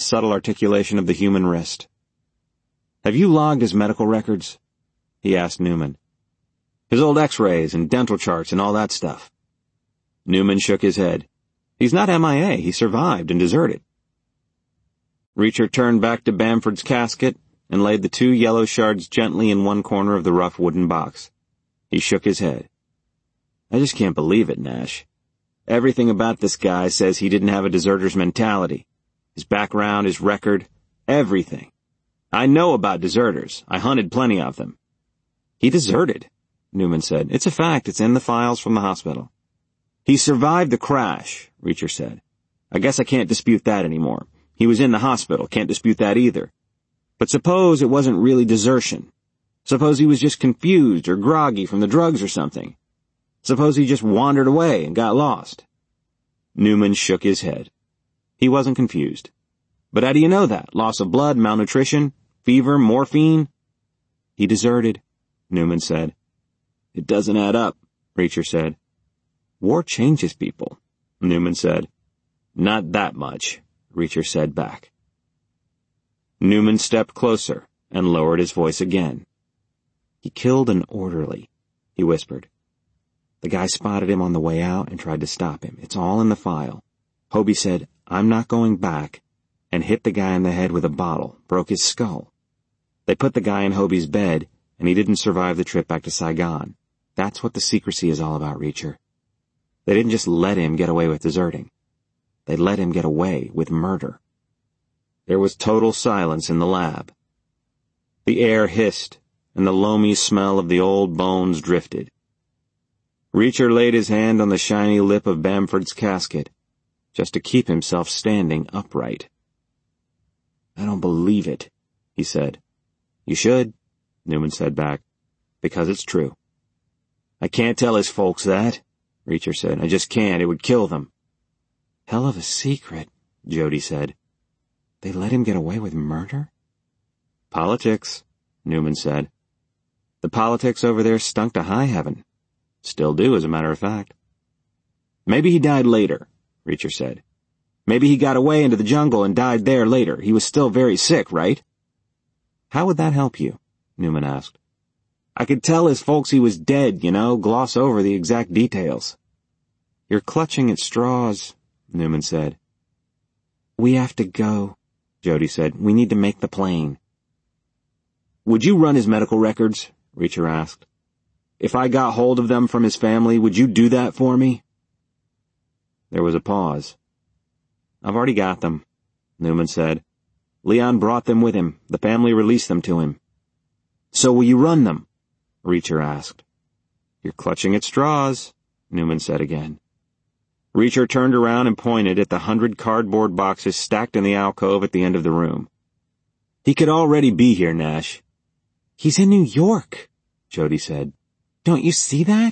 subtle articulation of the human wrist. "Have you logged his medical records?" he asked Newman. "His old x-rays and dental charts and all that stuff." Newman shook his head. "He's not MIA. He survived and deserted." Reacher turned back to Bamford's casket and laid the 2 yellow shards gently in one corner of the rough wooden box. He shook his head. "I just can't believe it, Nash. Everything about this guy says he didn't have a deserter's mentality. His background, his record, everything. I know about deserters. I hunted plenty of them." "He deserted," Newman said. "It's a fact. It's in the files from the hospital." "He survived the crash," Reacher said. "I guess I can't dispute that anymore. He was in the hospital. Can't dispute that either. But suppose it wasn't really desertion. Suppose he was just confused or groggy from the drugs or something. Suppose he just wandered away and got lost." Newman shook his head. He wasn't confused. "But how do you know that? Loss of blood, malnutrition, fever, morphine?" "He deserted," Newman said. "It doesn't add up," Reacher said. "War changes people," Newman said. "Not that much," Reacher said back. Newman stepped closer and lowered his voice again. "He killed an orderly," he whispered. "The guy spotted him on the way out and tried to stop him. It's all in the file. Hobie said, 'I'm not going back,' and hit the guy in the head with a bottle, broke his skull. They put the guy in Hobie's bed, and he didn't survive the trip back to Saigon. That's what the secrecy is all about, Reacher. They didn't just let him get away with deserting. They let him get away with murder." There was total silence in the lab. The air hissed, and the loamy smell of the old bones drifted. Reacher laid his hand on the shiny lip of Bamford's casket, just to keep himself standing upright. "I don't believe it," he said. "You should," Newman said back, "because it's true." "I can't tell his folks that," Reacher said. "I just can't. It would kill them." "Hell of a secret," Jody said. "They let him get away with murder?" "Politics," Newman said. "The politics over there stunk to high heaven. Still do, as a matter of fact." "Maybe he died later," Reacher said. "Maybe he got away into the jungle and died there later. He was still very sick, right?" "How would that help you?" Newman asked. "I could tell his folks he was dead, gloss over the exact details." "You're clutching at straws," Newman said. "We have to go," Jody said. "We need to make the plane." "Would you run his medical records?" Reacher asked. "If I got hold of them from his family, would you do that for me?" There was a pause. "I've already got them," Newman said. "Leon brought them with him. The family released them to him." "So will you run them?" Reacher asked. "You're clutching at straws," Newman said again. Reacher turned around and pointed at the 100 cardboard boxes stacked in the alcove at the end of the room. "He could already be here, Nash." "He's in New York," Jody said. "Don't you see that?"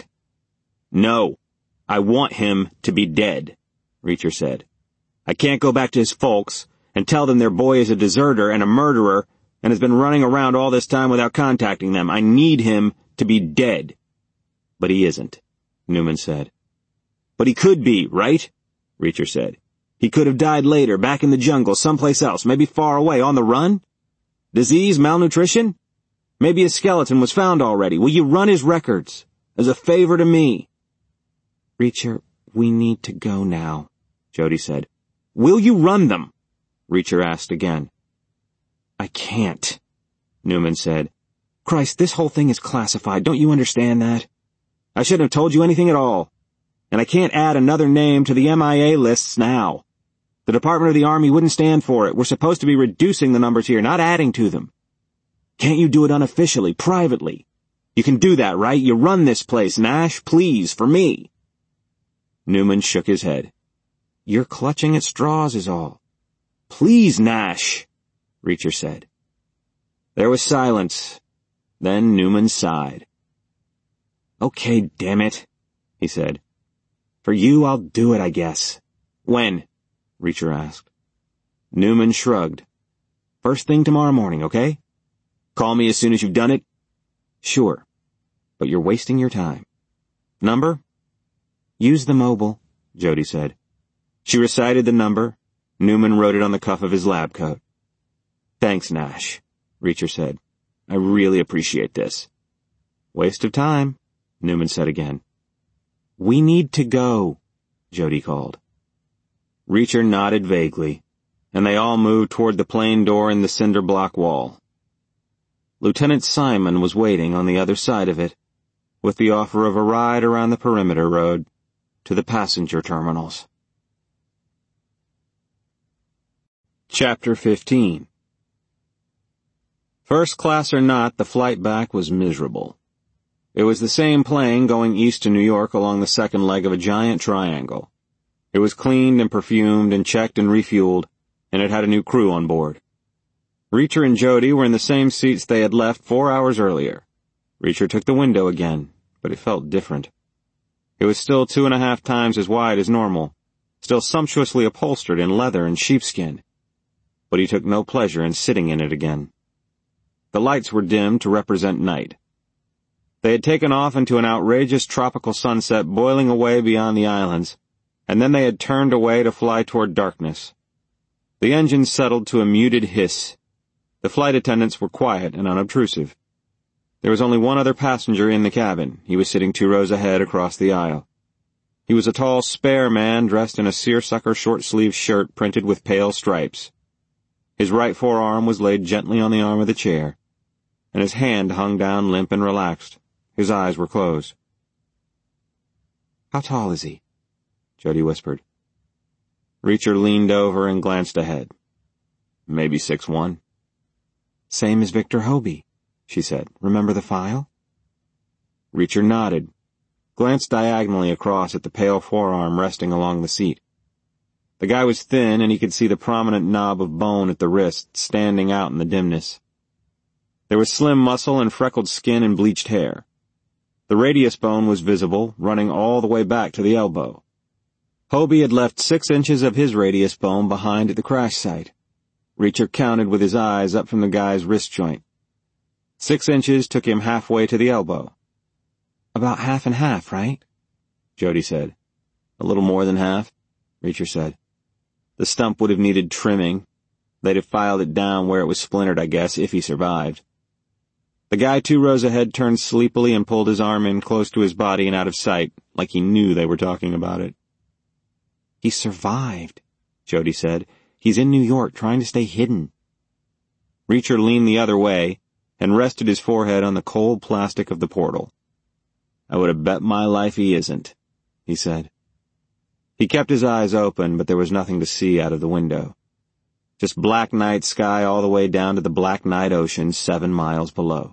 "No. I want him to be dead," Reacher said. "I can't go back to his folks and tell them their boy is a deserter and a murderer and has been running around all this time without contacting them. I need him to be dead." "But he isn't," Newman said. "But he could be, right?" Reacher said. "He could have died later, back in the jungle, someplace else, maybe far away, on the run? Disease, malnutrition? Maybe his skeleton was found already. Will you run his records? As a favor to me?" "Reacher, we need to go now," Jody said. "Will you run them?" Reacher asked again. "I can't," Newman said. "Christ, this whole thing is classified. Don't you understand that? I shouldn't have told you anything at all. And I can't add another name to the MIA lists now. The Department of the Army wouldn't stand for it. We're supposed to be reducing the numbers here, not adding to them. Can't you do it unofficially, privately? You can do that, right? You run this place, Nash, please, for me." Newman shook his head. "You're clutching at straws is all." "Please, Nash," Reacher said. There was silence. Then Newman sighed. "Okay, damn it," he said. "For you, I'll do it, I guess." "When?" Reacher asked. Newman shrugged. "First thing tomorrow morning, okay? Call me as soon as you've done it?" "Sure. But you're wasting your time." "Number?" "Use the mobile," Jody said. She recited the number, Newman wrote it on the cuff of his lab coat. "Thanks, Nash," Reacher said. "I really appreciate this." "Waste of time," Newman said again. "We need to go," Jody called. Reacher nodded vaguely, and they all moved toward the plain door in the cinder block wall. Lieutenant Simon was waiting on the other side of it, with the offer of a ride around the perimeter road to the passenger terminals. Chapter 15. First class or not, the flight back was miserable. It was the same plane going east to New York along the second leg of a giant triangle. It was cleaned and perfumed and checked and refueled, and it had a new crew on board. Reacher and Jody were in the same seats they had left 4 hours earlier. Reacher took the window again, but it felt different. It was still 2.5 times as wide as normal, still sumptuously upholstered in leather and sheepskin. But he took no pleasure in sitting in it again. The lights were dimmed to represent night. They had taken off into an outrageous tropical sunset boiling away beyond the islands, and then they had turned away to fly toward darkness. The engine settled to a muted hiss. The flight attendants were quiet and unobtrusive. There was only one other passenger in the cabin. He was sitting 2 rows ahead across the aisle. He was a tall, spare man dressed in a seersucker short-sleeved shirt printed with pale stripes. His right forearm was laid gently on the arm of the chair, and his hand hung down limp and relaxed. His eyes were closed. "How tall is he?" Jody whispered. Reacher leaned over and glanced ahead. "Maybe 6'1". "Same as Victor Hobie," she said. "Remember the file?" Reacher nodded, glanced diagonally across at the pale forearm resting along the seat. The guy was thin, and he could see the prominent knob of bone at the wrist standing out in the dimness. There was slim muscle and freckled skin and bleached hair. The radius bone was visible, running all the way back to the elbow. Hobie had left 6 inches of his radius bone behind at the crash site. Reacher counted with his eyes up from the guy's wrist joint. 6 inches took him halfway to the elbow. "About half and half, right?" Jody said. "A little more than half," Reacher said. "The stump would have needed trimming. They'd have filed it down where it was splintered, I guess, if he survived." The guy 2 rows ahead turned sleepily and pulled his arm in close to his body and out of sight, like he knew they were talking about it. "He survived," Jody said. "He's in New York trying to stay hidden." Reacher leaned the other way and rested his forehead on the cold plastic of the portal. "I would have bet my life he isn't," he said. He kept his eyes open, but there was nothing to see out of the window. Just black night sky all the way down to the black night ocean 7 miles below.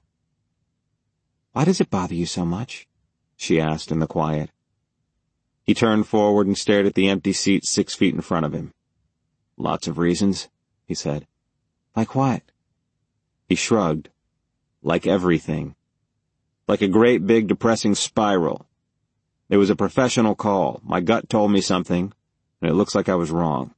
"Why does it bother you so much?" she asked in the quiet. He turned forward and stared at the empty seat 6 feet in front of him. "Lots of reasons," he said. "Like what?" He shrugged. "Like everything. Like a great big depressing spiral. It was a professional call. My gut told me something, and it looks like I was wrong."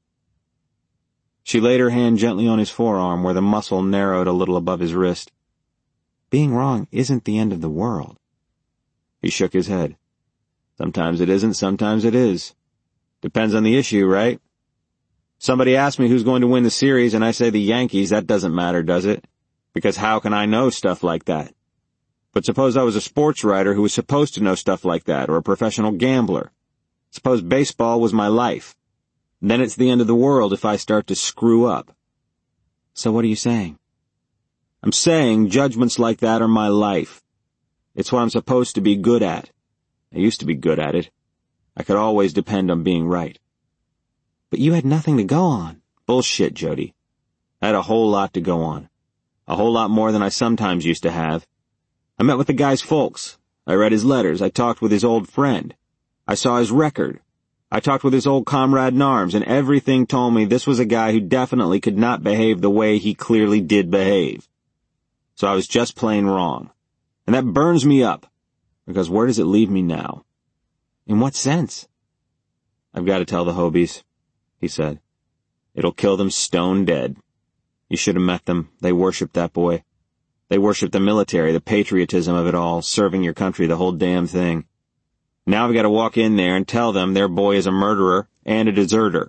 She laid her hand gently on his forearm where the muscle narrowed a little above his wrist. "Being wrong isn't the end of the world." He shook his head. "Sometimes it isn't, sometimes it is. Depends on the issue, right? Somebody asks me who's going to win the series, and I say the Yankees. That doesn't matter, does it? Because how can I know stuff like that? But suppose I was a sports writer who was supposed to know stuff like that, or a professional gambler. Suppose baseball was my life. Then it's the end of the world if I start to screw up." "So what are you saying?" "I'm saying judgments like that are my life. It's what I'm supposed to be good at. I used to be good at it. I could always depend on being right." "But you had nothing to go on." "Bullshit, Jody. I had a whole lot to go on. A whole lot more than I sometimes used to have. I met with the guy's folks. I read his letters. I talked with his old friend. I saw his record. I talked with his old comrade in arms, and everything told me this was a guy who definitely could not behave the way he clearly did behave. So I was just plain wrong. And that burns me up, because where does it leave me now?" "In what sense?" "I've got to tell the Hobies," he said. "It'll kill them stone dead. You should have met them. They worship that boy. They worship the military, the patriotism of it all, serving your country, the whole damn thing. Now I've got to walk in there and tell them their boy is a murderer and a deserter.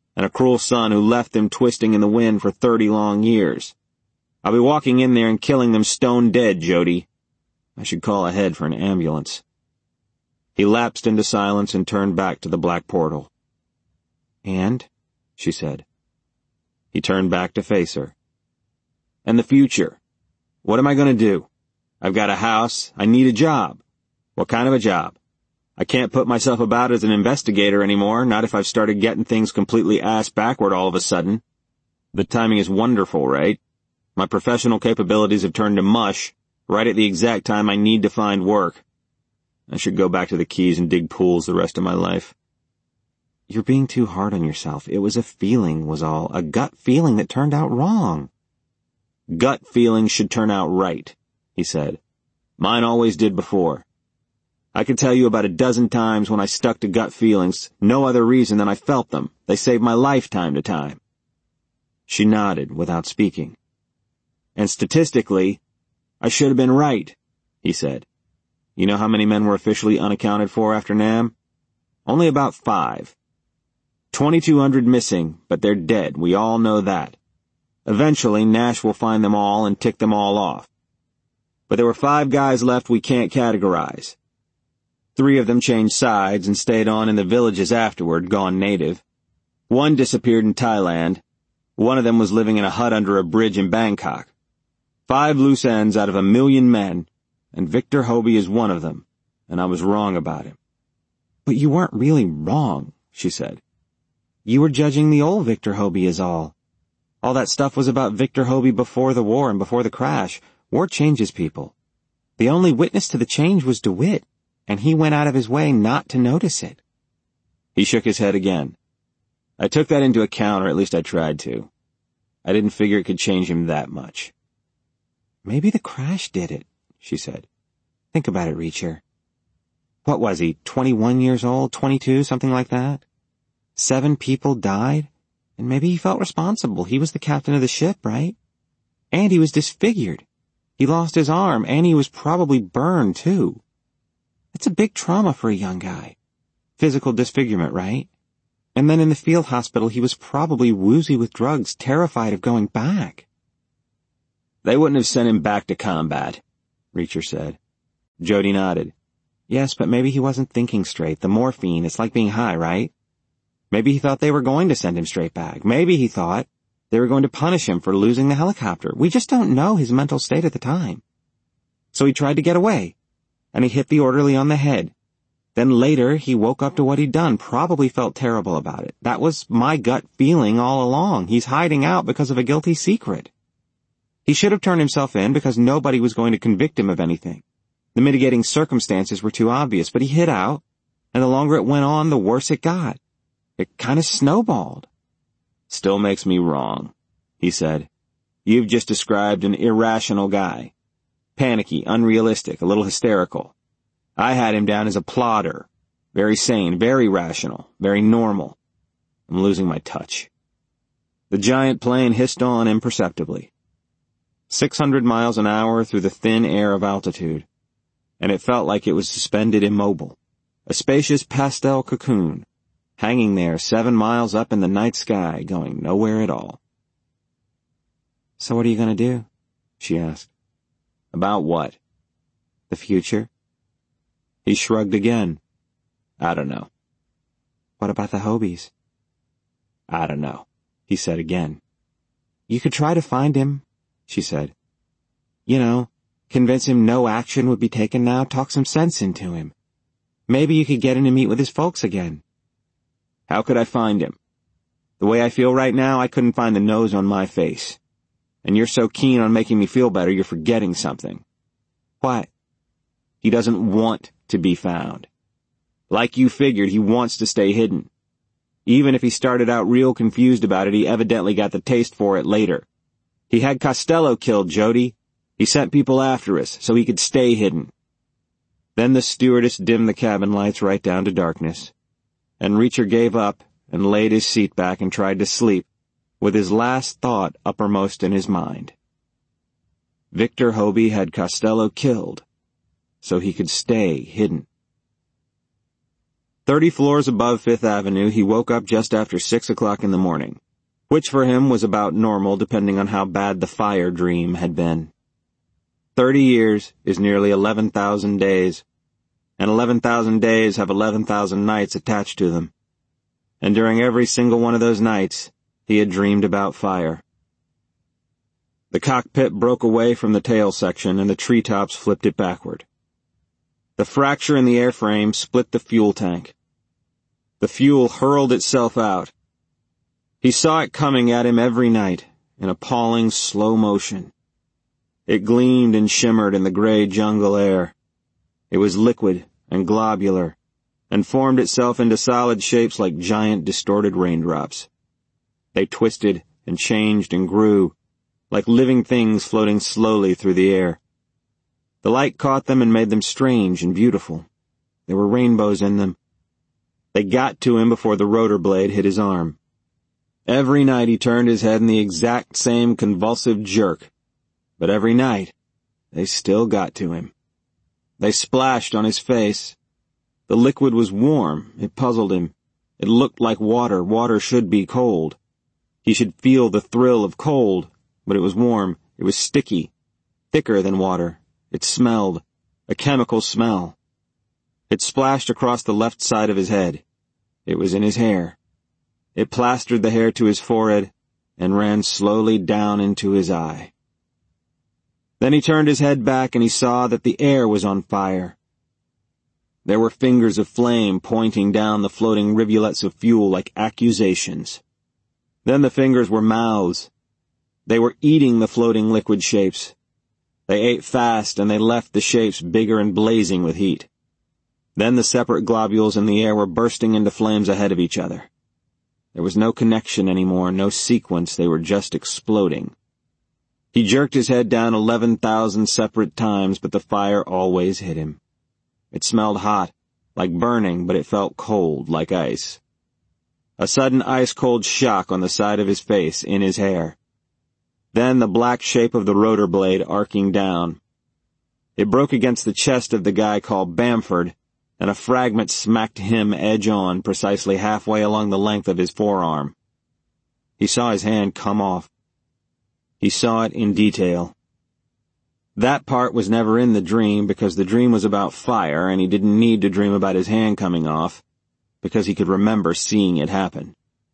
and a cruel son who left them twisting in the wind for 30 long years. I'll be walking in there and killing them stone dead, Jody. I should call ahead for an ambulance." He lapsed into silence and turned back to the black portal. "And?" she said. He turned back to face her. "And the future. What am I going to do? I've got a house. I need a job. What kind of a job? I can't put myself about as an investigator anymore, not if I've started getting things completely ass-backward all of a sudden. The timing is wonderful, right? My professional capabilities have turned to mush, right at the exact time I need to find work. I should go back to the Keys and dig pools the rest of my life." "You're being too hard on yourself. It was a feeling, was all. A gut feeling that turned out wrong." "Gut feelings should turn out right," he said. "Mine always did before. I could tell you about a dozen times when I stuck to gut feelings, no other reason than I felt them. They saved my life time to time." She nodded without speaking. "And statistically, I should have been right," he said. "You know how many men were officially unaccounted for after Nam? Only about 5. 2,200 missing, but they're dead. We all know that. Eventually, Nash will find them all and tick them all off. But there were 5 guys left we can't categorize. 3 of them changed sides and stayed on in the villages afterward, gone native. 1 disappeared in Thailand. 1 of them was living in a hut under a bridge in Bangkok. 5 loose ends out of 1,000,000 men, and Victor Hobie is one of them, and I was wrong about him." "But you weren't really wrong," she said. "You were judging the old Victor Hobie is all. All that stuff was about Victor Hobie before the war and before the crash. War changes people. The only witness to the change was DeWitt, and he went out of his way not to notice it." He shook his head again. "I took that into account, or at least I tried to. I didn't figure it could change him that much." "Maybe the crash did it," she said. "Think about it, Reacher. What was he, 21 years old, 22, something like that? 7 people died, and maybe he felt responsible. He was the captain of the ship, right? And he was disfigured. He lost his arm, and he was probably burned, too. It's a big trauma for a young guy. Physical disfigurement, right? And then in the field hospital he was probably woozy with drugs, terrified of going back." "They wouldn't have sent him back to combat," Reacher said. Jody nodded. "Yes, but maybe he wasn't thinking straight. The morphine, it's like being high, right? Maybe he thought they were going to send him straight back. Maybe he thought they were going to punish him for losing the helicopter. We just don't know his mental state at the time. So he tried to get away, and he hit the orderly on the head. Then later he woke up to what he'd done, probably felt terrible about it. That was my gut feeling all along. He's hiding out because of a guilty secret. He should have turned himself in because nobody was going to convict him of anything. The mitigating circumstances were too obvious, but he hid out, and the longer it went on, the worse it got. It kind of snowballed." "Still makes me wrong," he said. "You've just described an irrational guy. Panicky, unrealistic, a little hysterical. I had him down as a plodder. Very sane, very rational, very normal. I'm losing my touch." The giant plane hissed on imperceptibly. 600 miles an hour through the thin air of altitude, and it felt like it was suspended immobile. A spacious pastel cocoon, hanging there 7 miles up in the night sky, going nowhere at all. "So what are you going to do?" she asked. "About what?" "The future." He shrugged again. "I don't know." "What about the Hobies?" "I don't know," he said again. "You could try to find him," she said. "You know, convince him no action would be taken now, talk some sense into him. Maybe you could get him to meet with his folks again." "How could I find him? The way I feel right now, I couldn't find the nose on my face. And you're so keen on making me feel better, you're forgetting something." "What?" "He doesn't want to be found. Like you figured, he wants to stay hidden. Even if he started out real confused about it, he evidently got the taste for it later. He had Costello killed, Jody. He sent people after us, so he could stay hidden." Then the stewardess dimmed the cabin lights right down to darkness, and Reacher gave up and laid his seat back and tried to sleep, with his last thought uppermost in his mind. Victor Hobie had Costello killed, so he could stay hidden. 30 floors above Fifth Avenue, he woke up just after 6 o'clock in the morning, which for him was about normal depending on how bad the fire dream had been. 30 years is nearly 11,000 days, and 11,000 days have 11,000 nights attached to them. And during every single one of those nights, he had dreamed about fire. The cockpit broke away from the tail section, and the treetops flipped it backward. The fracture in the airframe split the fuel tank. The fuel hurled itself out. He saw it coming at him every night, in appalling slow motion. It gleamed and shimmered in the gray jungle air. It was liquid and globular, and formed itself into solid shapes like giant distorted raindrops. They twisted and changed and grew, like living things floating slowly through the air. The light caught them and made them strange and beautiful. There were rainbows in them. They got to him before the rotor blade hit his arm. Every night he turned his head in the exact same convulsive jerk, but every night they still got to him. They splashed on his face. The liquid was warm. It puzzled him. It looked like water. Water should be cold. He should feel the thrill of cold, but it was warm. It was sticky, thicker than water. It smelled, a chemical smell. It splashed across the left side of his head. It was in his hair. It plastered the hair to his forehead and ran slowly down into his eye. Then he turned his head back and he saw that the air was on fire. There were fingers of flame pointing down the floating rivulets of fuel like accusations. Then the fingers were mouths. They were eating the floating liquid shapes. They ate fast and they left the shapes bigger and blazing with heat. Then the separate globules in the air were bursting into flames ahead of each other. There was no connection anymore, no sequence, they were just exploding. He jerked his head down 11,000 separate times, but the fire always hit him. It smelled hot, like burning, but it felt cold, like ice. A sudden ice-cold shock on the side of his face, in his hair. Then the black shape of the rotor blade arcing down. It broke against the chest of the guy called Bamford, and a fragment smacked him edge-on, precisely halfway along the length of his forearm. He saw his hand come off. He saw it in detail. That part was never in the dream because the dream was about fire and he didn't need to dream about his hand coming off because he could remember seeing it happen.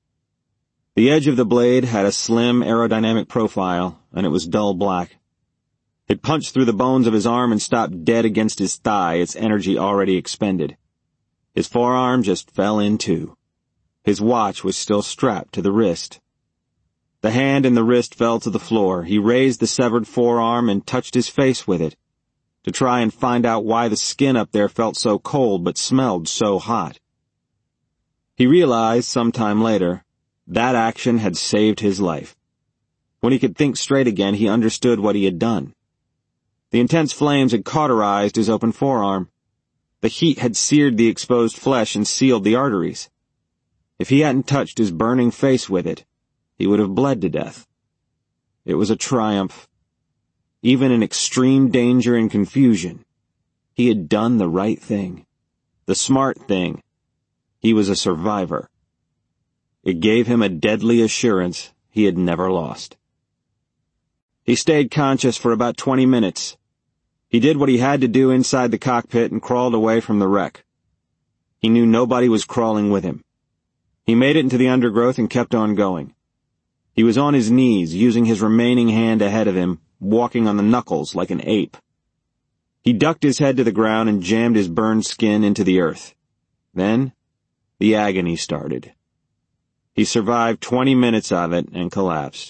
The edge of the blade had a slim aerodynamic profile and it was dull black. It punched through the bones of his arm and stopped dead against his thigh, its energy already expended. His forearm just fell in two. His watch was still strapped to the wrist. The hand and the wrist fell to the floor. He raised the severed forearm and touched his face with it, to try and find out why the skin up there felt so cold but smelled so hot. He realized some time later that action had saved his life. When he could think straight again, he understood what he had done. The intense flames had cauterized his open forearm. The heat had seared the exposed flesh and sealed the arteries. If he hadn't touched his burning face with it, he would have bled to death. It was a triumph. Even in extreme danger and confusion, he had done the right thing, the smart thing. He was a survivor. It gave him a deadly assurance he had never lost. He stayed conscious for about 20 minutes. He did what he had to do inside the cockpit and crawled away from the wreck. He knew nobody was crawling with him. He made it into the undergrowth and kept on going. He was on his knees, using his remaining hand ahead of him, walking on the knuckles like an ape. He ducked his head to the ground and jammed his burned skin into the earth. Then, the agony started. He survived 20 minutes of it and collapsed.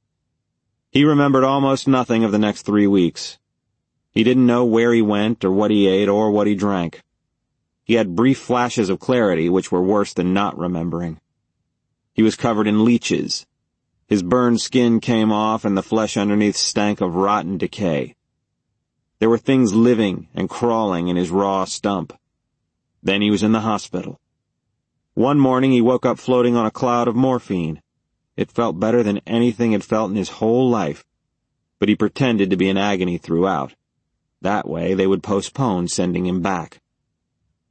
He remembered almost nothing of the next 3 weeks. He didn't know where he went or what he ate or what he drank. He had brief flashes of clarity, which were worse than not remembering. He was covered in leeches. His burned skin came off and the flesh underneath stank of rotten decay. There were things living and crawling in his raw stump. Then he was in the hospital. One morning he woke up floating on a cloud of morphine. It felt better than anything he'd felt in his whole life, but he pretended to be in agony throughout. That way they would postpone sending him back.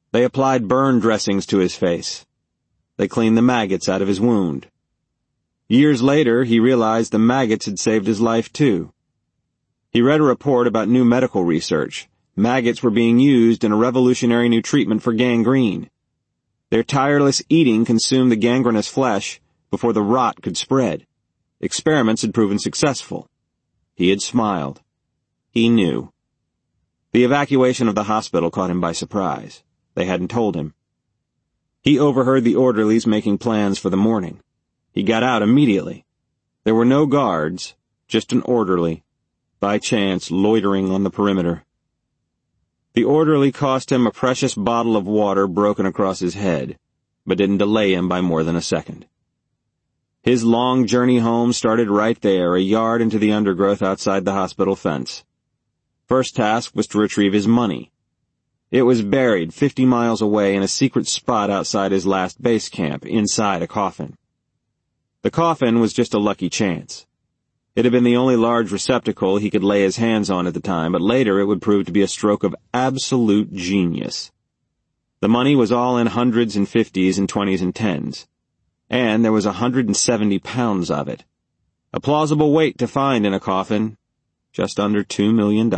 They applied burn dressings to his face. They cleaned the maggots out of his wound. Years later, he realized the maggots had saved his life too. He read a report about new medical research. Maggots were being used in a revolutionary new treatment for gangrene. Their tireless eating consumed the gangrenous flesh before the rot could spread. Experiments had proven successful. He had smiled. He knew. The evacuation of the hospital caught him by surprise. They hadn't told him. He overheard the orderlies making plans for the morning. He got out immediately. There were no guards, just an orderly, by chance loitering on the perimeter. The orderly cost him a precious bottle of water broken across his head, but didn't delay him by more than a second. His long journey home started right there, a yard into the undergrowth outside the hospital fence. First task was to retrieve his money. It was buried 50 miles away in a secret spot outside his last base camp, inside a coffin. The coffin was just a lucky chance. It had been the only large receptacle he could lay his hands on at the time, but later it would prove to be a stroke of absolute genius. The money was all in hundreds and fifties and 20s and 10s. And there was 170 pounds of it. A plausible weight to find in a coffin, just under $2 million.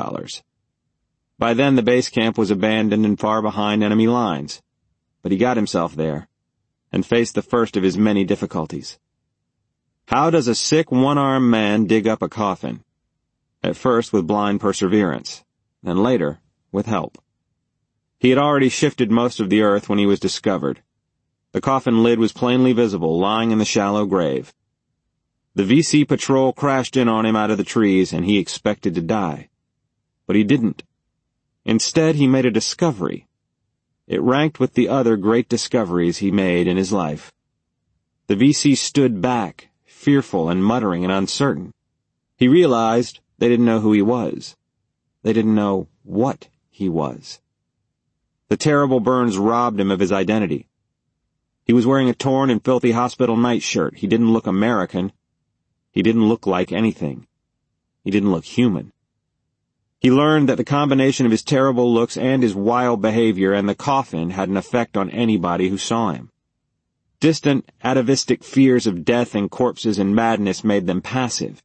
By then the base camp was abandoned and far behind enemy lines. But he got himself there, and faced the first of his many difficulties. How does a sick one-armed man dig up a coffin? At first with blind perseverance, then later with help. He had already shifted most of the earth when he was discovered. The coffin lid was plainly visible, lying in the shallow grave. The VC patrol crashed in on him out of the trees, and he expected to die. But he didn't. Instead, he made a discovery. It ranked with the other great discoveries he made in his life. The VC stood back, fearful and muttering and uncertain. He realized they didn't know who he was. They didn't know what he was. The terrible burns robbed him of his identity. He was wearing a torn and filthy hospital nightshirt. He didn't look American. He didn't look like anything. He didn't look human. He learned that the combination of his terrible looks and his wild behavior and the coffin had an effect on anybody who saw him. Distant, atavistic fears of death and corpses and madness made them passive.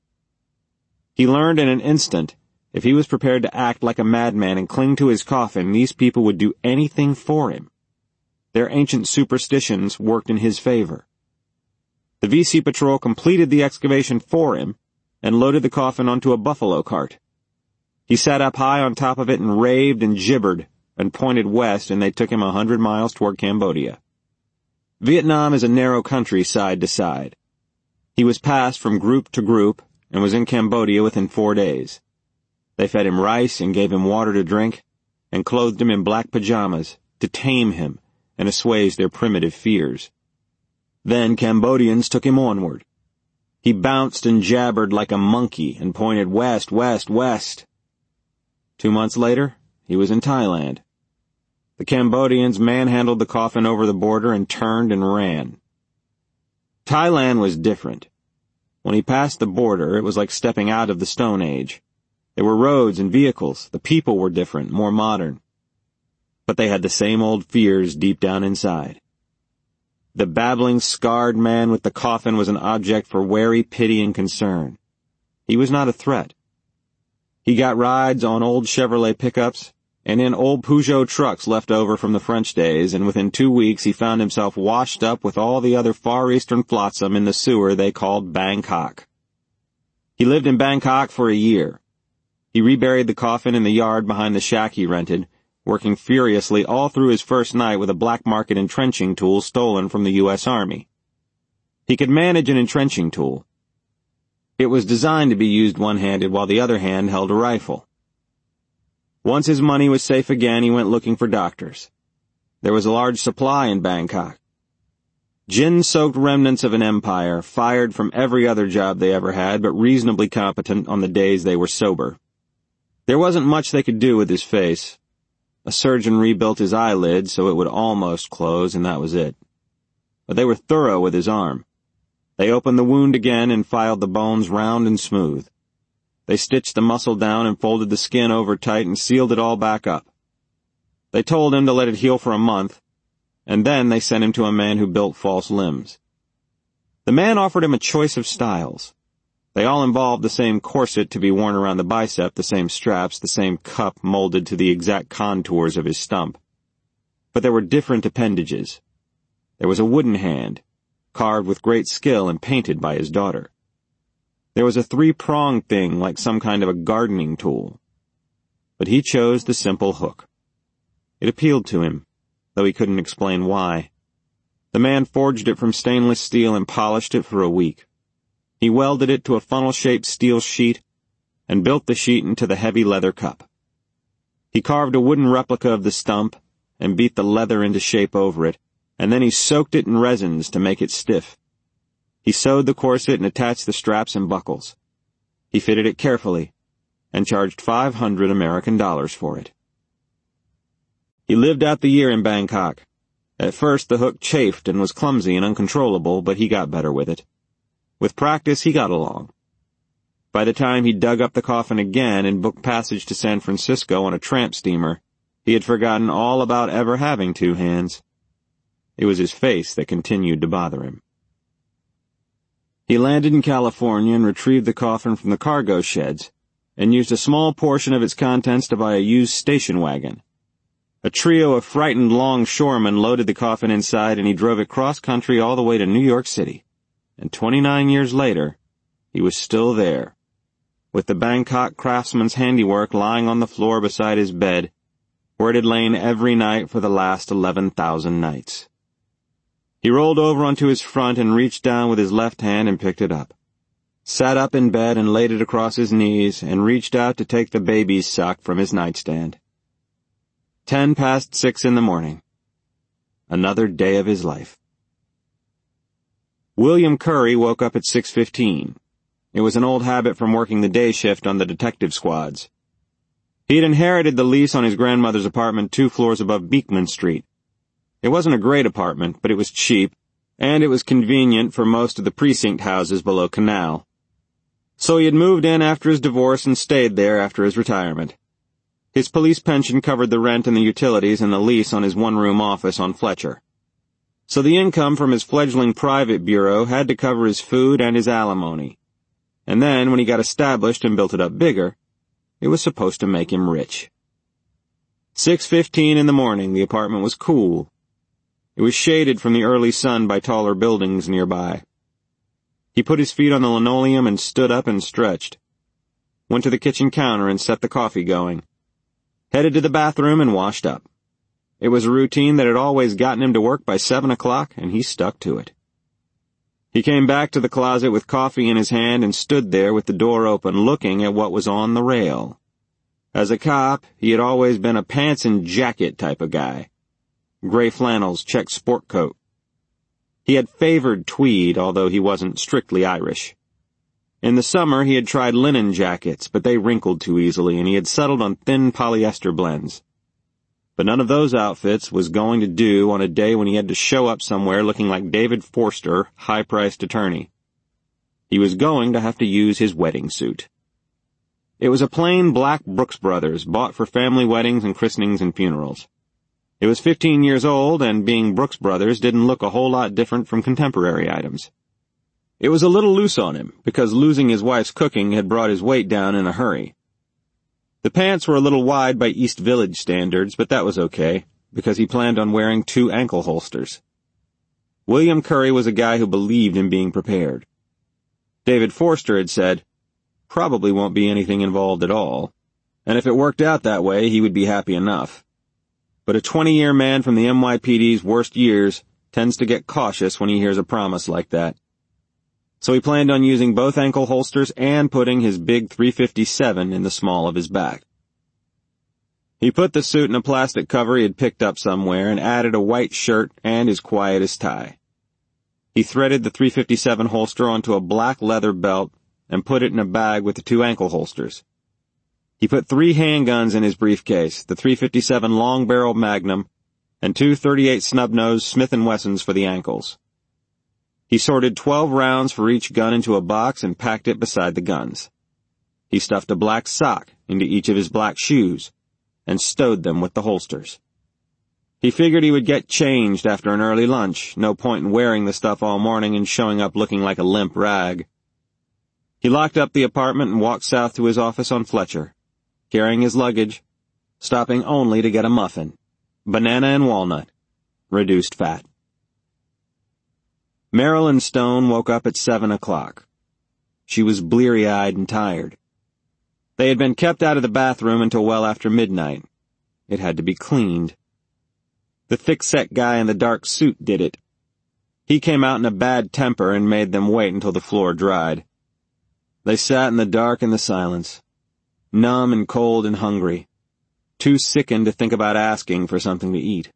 He learned in an instant, if he was prepared to act like a madman and cling to his coffin, these people would do anything for him. Their ancient superstitions worked in his favor. The VC patrol completed the excavation for him and loaded the coffin onto a buffalo cart. He sat up high on top of it and raved and gibbered and pointed west, and they took him 100 miles toward Cambodia. Vietnam is a narrow country side to side. He was passed from group to group and was in Cambodia within 4 days. They fed him rice and gave him water to drink and clothed him in black pajamas to tame him and assuage their primitive fears. Then Cambodians took him onward. He bounced and jabbered like a monkey and pointed west, west, west. 2 months later, he was in Thailand. The Cambodians manhandled the coffin over the border and turned and ran. Thailand was different. When he passed the border, it was like stepping out of the Stone Age. There were roads and vehicles. The people were different, more modern. But they had the same old fears deep down inside. The babbling, scarred man with the coffin was an object for wary pity and concern. He was not a threat. He got rides on old Chevrolet pickups and in old Peugeot trucks left over from the French days, and within 2 weeks he found himself washed up with all the other Far Eastern flotsam in the sewer they called Bangkok. He lived in Bangkok for a year. He reburied the coffin in the yard behind the shack he rented, working furiously all through his first night with a black market entrenching tool stolen from the U.S. Army. He could manage an entrenching tool. It was designed to be used one-handed while the other hand held a rifle. Once his money was safe again, he went looking for doctors. There was a large supply in Bangkok. Gin-soaked remnants of an empire, fired from every other job they ever had, but reasonably competent on the days they were sober. There wasn't much they could do with his face. A surgeon rebuilt his eyelids so it would almost close, and that was it. But they were thorough with his arm. They opened the wound again and filed the bones round and smooth. They stitched the muscle down and folded the skin over tight and sealed it all back up. They told him to let it heal for a month, and then they sent him to a man who built false limbs. The man offered him a choice of styles. They all involved the same corset to be worn around the bicep, the same straps, the same cup molded to the exact contours of his stump. But there were different appendages. There was a wooden hand, carved with great skill and painted by his daughter. There was a 3-pronged thing like some kind of a gardening tool. But he chose the simple hook. It appealed to him, though he couldn't explain why. The man forged it from stainless steel and polished it for a week. He welded it to a funnel-shaped steel sheet and built the sheet into the heavy leather cup. He carved a wooden replica of the stump and beat the leather into shape over it, and then he soaked it in resins to make it stiff. He sewed the corset and attached the straps and buckles. He fitted it carefully and charged $500 for it. He lived out the year in Bangkok. At first the hook chafed and was clumsy and uncontrollable, but he got better with it. With practice, he got along. By the time he dug up the coffin again and booked passage to San Francisco on a tramp steamer, he had forgotten all about ever having 2 hands. It was his face that continued to bother him. He landed in California and retrieved the coffin from the cargo sheds and used a small portion of its contents to buy a used station wagon. A trio of frightened longshoremen loaded the coffin inside, and he drove it cross-country all the way to New York City. And 29 years later, he was still there, with the Bangkok craftsman's handiwork lying on the floor beside his bed, where it had lain every night for the last 11,000 nights. He rolled over onto his front and reached down with his left hand and picked it up, sat up in bed and laid it across his knees, and reached out to take the baby's sock from his nightstand. 6:10 in the morning. Another day of his life. William Curry woke up at 6:15. It was an old habit from working the day shift on the detective squads. He'd inherited the lease on his grandmother's apartment 2 floors above Beekman Street. It wasn't a great apartment, but it was cheap, and it was convenient for most of the precinct houses below Canal. So he had moved in after his divorce and stayed there after his retirement. His police pension covered the rent and the utilities and the lease on his 1-room office on Fletcher. So the income from his fledgling private bureau had to cover his food and his alimony. And then, when he got established and built it up bigger, it was supposed to make him rich. 6:15 in the morning, the apartment was cool. It was shaded from the early sun by taller buildings nearby. He put his feet on the linoleum and stood up and stretched. Went to the kitchen counter and set the coffee going. Headed to the bathroom and washed up. It was a routine that had always gotten him to work by 7 o'clock, and he stuck to it. He came back to the closet with coffee in his hand and stood there with the door open looking at what was on the rail. As a cop, he had always been a pants and jacket type of guy. Gray flannels, checked sport coat. He had favored tweed, although he wasn't strictly Irish. In the summer, he had tried linen jackets, but they wrinkled too easily, and he had settled on thin polyester blends. But none of those outfits was going to do on a day when he had to show up somewhere looking like David Forster, high-priced attorney. He was going to have to use his wedding suit. It was a plain black Brooks Brothers, bought for family weddings and christenings and funerals. It was 15 years old, and being Brooks Brothers didn't look a whole lot different from contemporary items. It was a little loose on him, because losing his wife's cooking had brought his weight down in a hurry. The pants were a little wide by East Village standards, but that was okay, because he planned on wearing 2 ankle holsters. William Curry was a guy who believed in being prepared. David Forster had said, "Probably won't be anything involved at all, and if it worked out that way, he would be happy enough." But a 20-year man from the NYPD's worst years tends to get cautious when he hears a promise like that. So he planned on using both ankle holsters and putting his big .357 in the small of his back. He put the suit in a plastic cover he had picked up somewhere and added a white shirt and his quietest tie. He threaded the .357 holster onto a black leather belt and put it in a bag with the 2 ankle holsters. He put 3 handguns in his briefcase, the .357 long-barrel Magnum and 2 .38 snub-nose Smith & Wessons for the ankles. He sorted 12 rounds for each gun into a box and packed it beside the guns. He stuffed a black sock into each of his black shoes and stowed them with the holsters. He figured he would get changed after an early lunch, no point in wearing the stuff all morning and showing up looking like a limp rag. He locked up the apartment and walked south to his office on Fletcher, carrying his luggage, stopping only to get a muffin, banana and walnut, reduced fat. Marilyn Stone woke up at 7 o'clock. She was bleary-eyed and tired. They had been kept out of the bathroom until well after midnight. It had to be cleaned. The thick-set guy in the dark suit did it. He came out in a bad temper and made them wait until the floor dried. They sat in the dark and the silence, numb and cold and hungry, too sickened to think about asking for something to eat.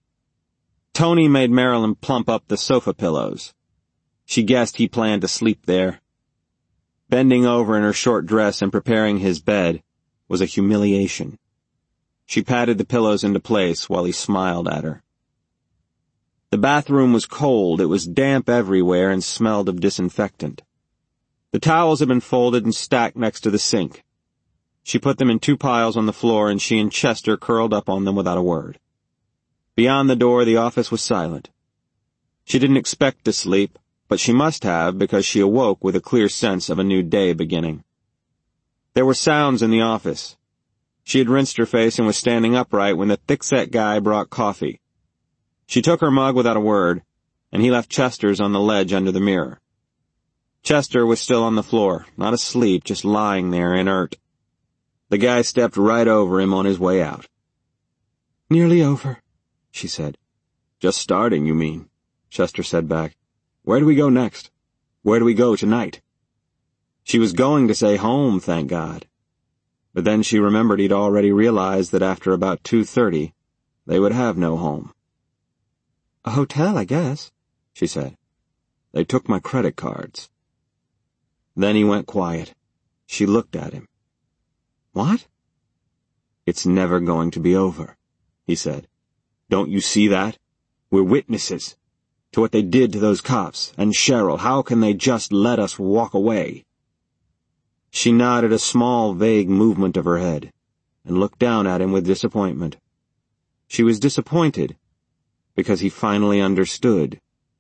Tony made Marilyn plump up the sofa pillows. She guessed he planned to sleep there. Bending over in her short dress and preparing his bed was a humiliation. She patted the pillows into place while he smiled at her. The bathroom was cold, it was damp everywhere and smelled of disinfectant. The towels had been folded and stacked next to the sink. She put them in 2 piles on the floor and she and Chester curled up on them without a word. Beyond the door, the office was silent. She didn't expect to sleep, but she must have because she awoke with a clear sense of a new day beginning. There were sounds in the office. She had rinsed her face and was standing upright when the thick-set guy brought coffee. She took her mug without a word, and he left Chester's on the ledge under the mirror. Chester was still on the floor, not asleep, just lying there inert. The guy stepped right over him on his way out. "Nearly over," she said. "Just starting, you mean," Chester said back. "Where do we go next? Where do we go tonight?" She was going to say home, thank God. But then she remembered he'd already realized that after about 2:30, they would have no home. "A hotel, I guess," she said. "They took my credit cards." Then he went quiet. She looked at him. "What?" "It's never going to be over," he said. "Don't you see that? We're witnesses to what they did to those cops and Cheryl. How can they just let us walk away?" She nodded a small, vague movement of her head and looked down at him with disappointment. She was disappointed because he finally understood.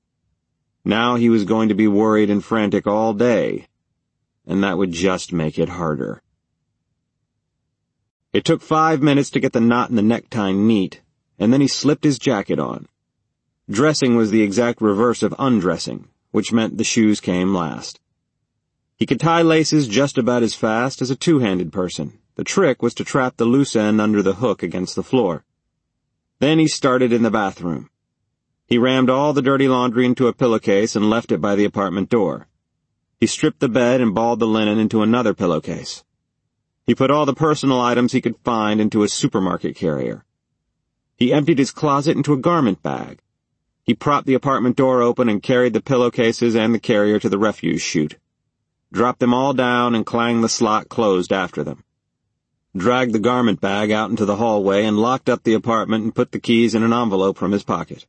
Now he was going to be worried and frantic all day, and that would just make it harder. It took 5 minutes to get the knot in the necktie neat, and then he slipped his jacket on. Dressing was the exact reverse of undressing, which meant the shoes came last. He could tie laces just about as fast as a 2-handed person. The trick was to trap the loose end under the hook against the floor. Then he started in the bathroom. He rammed all the dirty laundry into a pillowcase and left it by the apartment door. He stripped the bed and balled the linen into another pillowcase. He put all the personal items he could find into a supermarket carrier. He emptied his closet into a garment bag. He propped the apartment door open and carried the pillowcases and the carrier to the refuse chute. Dropped them all down and clanged the slot closed after them. Dragged the garment bag out into the hallway and locked up the apartment and put the keys in an envelope from his pocket.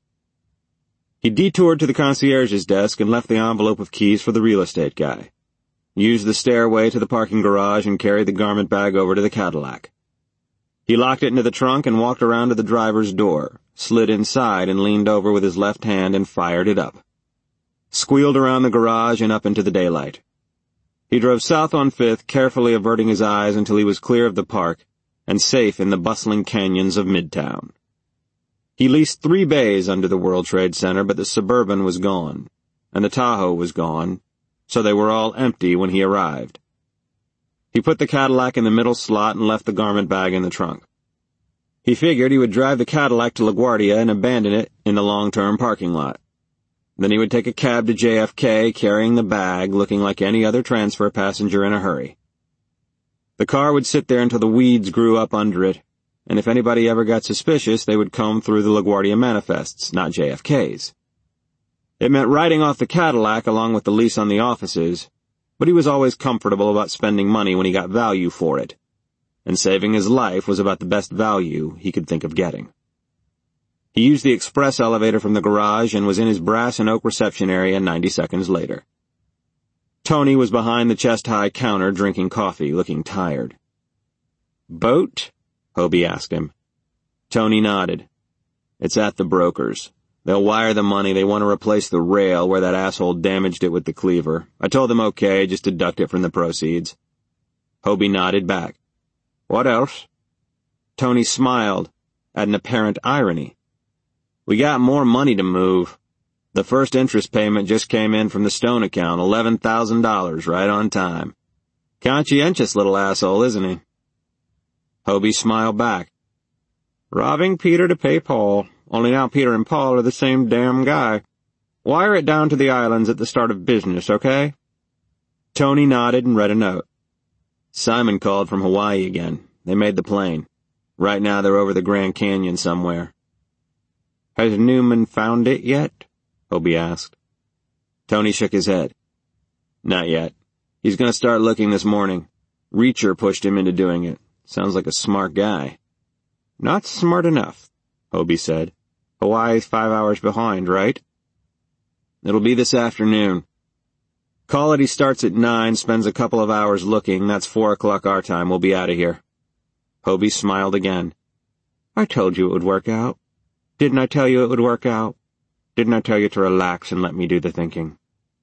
He detoured to the concierge's desk and left the envelope of keys for the real estate guy. Used the stairway to the parking garage and carried the garment bag over to the Cadillac. He locked it into the trunk and walked around to the driver's door, slid inside and leaned over with his left hand and fired it up. Squealed around the garage and up into the daylight. He drove south on 5th, carefully averting his eyes until he was clear of the park and safe in the bustling canyons of Midtown. He leased 3 bays under the World Trade Center, but the Suburban was gone, and the Tahoe was gone, so they were all empty when he arrived. He put the Cadillac in the middle slot and left the garment bag in the trunk. He figured he would drive the Cadillac to LaGuardia and abandon it in the long-term parking lot. Then he would take a cab to JFK, carrying the bag, looking like any other transfer passenger in a hurry. The car would sit there until the weeds grew up under it, and if anybody ever got suspicious, they would comb through the LaGuardia manifests, not JFK's. It meant writing off the Cadillac along with the lease on the offices, but he was always comfortable about spending money when he got value for it, and saving his life was about the best value he could think of getting. He used the express elevator from the garage and was in his brass and oak reception area 90 seconds later. Tony was behind the chest-high counter drinking coffee, looking tired. "Boat?" Hobie asked him. Tony nodded. It's at the broker's. They'll wire the money. They want to replace the rail where that asshole damaged it with the cleaver. I told them okay, just deduct it from the proceeds. Hobie nodded back. What else? Tony smiled at an apparent irony. We got more money to move. The first interest payment just came in from the Stone account, $11,000, right on time. Conscientious little asshole, isn't he? Hobie smiled back. Robbing Peter to pay Paul. Only now Peter and Paul are the same damn guy. Wire it down to the islands at the start of business, okay? Tony nodded and read a note. Simon called from Hawaii again. They made the plane. Right now they're over the Grand Canyon somewhere. Has Newman found it yet? Hobie asked. Tony shook his head. Not yet. He's going to start looking this morning. Reacher pushed him into doing it. Sounds like a smart guy. Not smart enough, Hobie said. Hawaii's 5 hours behind, right? It'll be this afternoon. Call it he starts at 9, spends a couple of hours looking. That's 4 o'clock our time. We'll be out of here. Hobie smiled again. I told you it would work out. Didn't I tell you it would work out? Didn't I tell you to relax and let me do the thinking?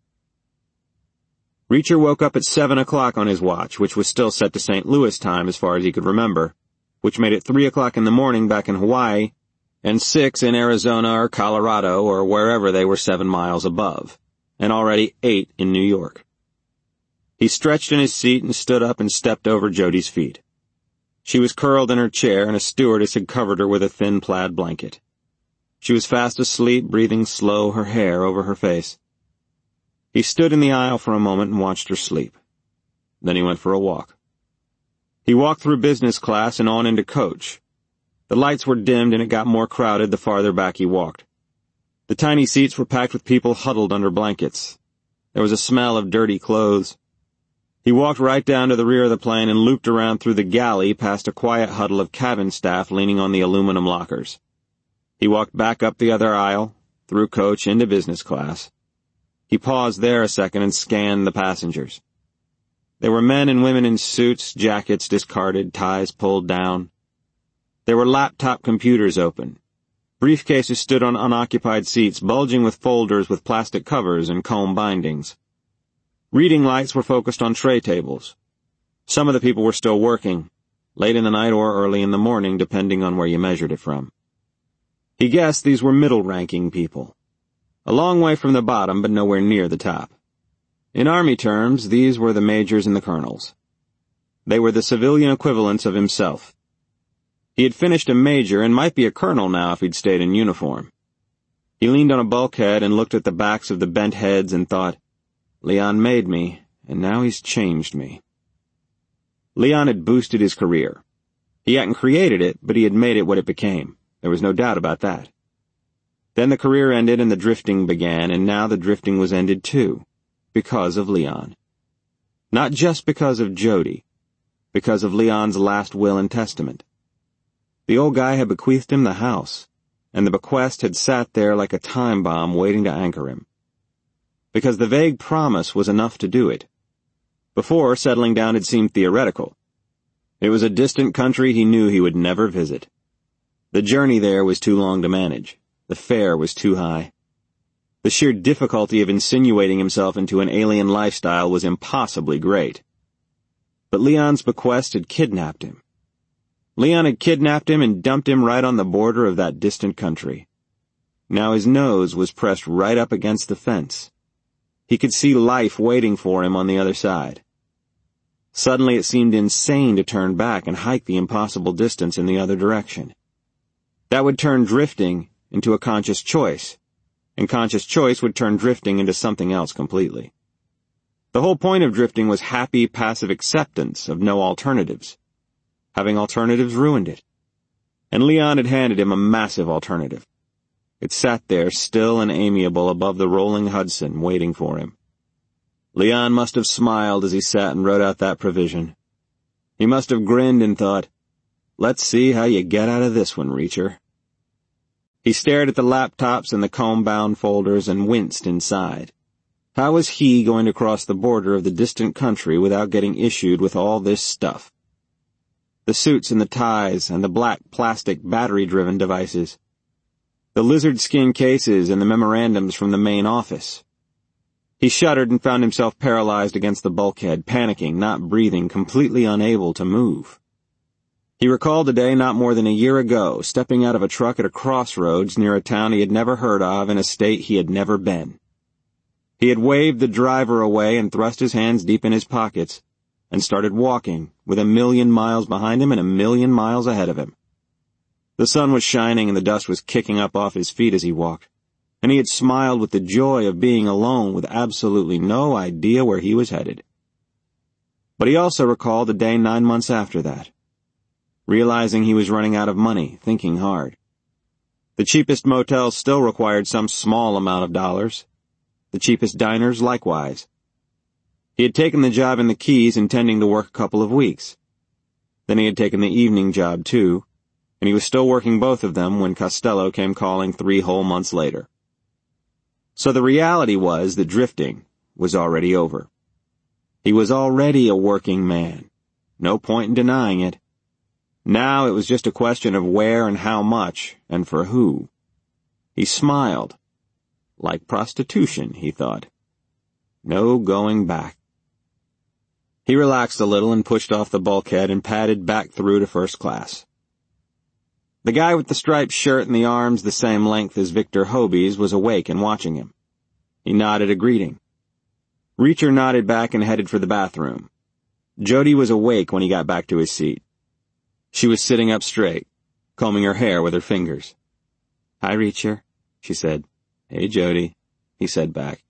Reacher woke up at 7 o'clock on his watch, which was still set to St. Louis time as far as he could remember, which made it 3 o'clock in the morning back in Hawaii, and 6 in Arizona or Colorado or wherever they were 7 miles above, and already 8 in New York. He stretched in his seat and stood up and stepped over Jody's feet. She was curled in her chair, and a stewardess had covered her with a thin plaid blanket. She was fast asleep, breathing slow, her hair over her face. He stood in the aisle for a moment and watched her sleep. Then he went for a walk. He walked through business class and on into coach. The lights were dimmed and it got more crowded the farther back he walked. The tiny seats were packed with people huddled under blankets. There was a smell of dirty clothes. He walked right down to the rear of the plane and looped around through the galley past a quiet huddle of cabin staff leaning on the aluminum lockers. He walked back up the other aisle, through coach into business class. He paused there a second and scanned the passengers. There were men and women in suits, jackets discarded, ties pulled down. There were laptop computers open. Briefcases stood on unoccupied seats, bulging with folders with plastic covers and comb bindings. Reading lights were focused on tray tables. Some of the people were still working, late in the night or early in the morning, depending on where you measured it from. He guessed these were middle-ranking people. A long way from the bottom, but nowhere near the top. In Army terms, these were the majors and the colonels. They were the civilian equivalents of himself. He had finished a major and might be a colonel now if he'd stayed in uniform. He leaned on a bulkhead and looked at the backs of the bent heads and thought, Leon made me, and now he's changed me. Leon had boosted his career. He hadn't created it, but he had made it what it became. There was no doubt about that. Then the career ended and the drifting began, and now the drifting was ended too, because of Leon. Not just because of Jody, because of Leon's last will and testament. The old guy had bequeathed him the house, and the bequest had sat there like a time bomb waiting to anchor him. Because the vague promise was enough to do it. Before, settling down had seemed theoretical. It was a distant country he knew he would never visit. The journey there was too long to manage. The fare was too high. The sheer difficulty of insinuating himself into an alien lifestyle was impossibly great. But Leon's bequest had kidnapped him. Leon had kidnapped him and dumped him right on the border of that distant country. Now his nose was pressed right up against the fence. He could see life waiting for him on the other side. Suddenly it seemed insane to turn back and hike the impossible distance in the other direction. That would turn drifting into a conscious choice, and conscious choice would turn drifting into something else completely. The whole point of drifting was happy, passive acceptance of no alternatives. Having alternatives ruined it. And Leon had handed him a massive alternative. It sat there, still and amiable, above the rolling Hudson, waiting for him. Leon must have smiled as he sat and wrote out that provision. He must have grinned and thought, let's see how you get out of this one, Reacher. He stared at the laptops and the comb-bound folders and winced inside. How was he going to cross the border of the distant country without getting issued with all this stuff? The suits and the ties and the black plastic battery-driven devices. The lizard skin cases and the memorandums from the main office. He shuddered and found himself paralyzed against the bulkhead, panicking, not breathing, completely unable to move. He recalled a day not more than a year ago, stepping out of a truck at a crossroads near a town he had never heard of in a state he had never been. He had waved the driver away and thrust his hands deep in his pockets and started walking, with 1,000,000 miles behind him and 1,000,000 miles ahead of him. The sun was shining and the dust was kicking up off his feet as he walked, and he had smiled with the joy of being alone with absolutely no idea where he was headed. But he also recalled a day 9 months after that. Realizing he was running out of money, thinking hard. The cheapest motels still required some small amount of dollars. The cheapest diners likewise. He had taken the job in the Keys intending to work a couple of weeks. Then he had taken the evening job too, and he was still working both of them when Costello came calling 3 whole months later. So the reality was that drifting was already over. He was already a working man. No point in denying it. Now it was just a question of where and how much, and for who. He smiled. Like prostitution, he thought. No going back. He relaxed a little and pushed off the bulkhead and padded back through to first class. The guy with the striped shirt and the arms the same length as Victor Hobie's was awake and watching him. He nodded a greeting. Reacher nodded back and headed for the bathroom. Jody was awake when he got back to his seat. She was sitting up straight, combing her hair with her fingers. "Hi, Reacher," she said. "Hey, Jody," he said back.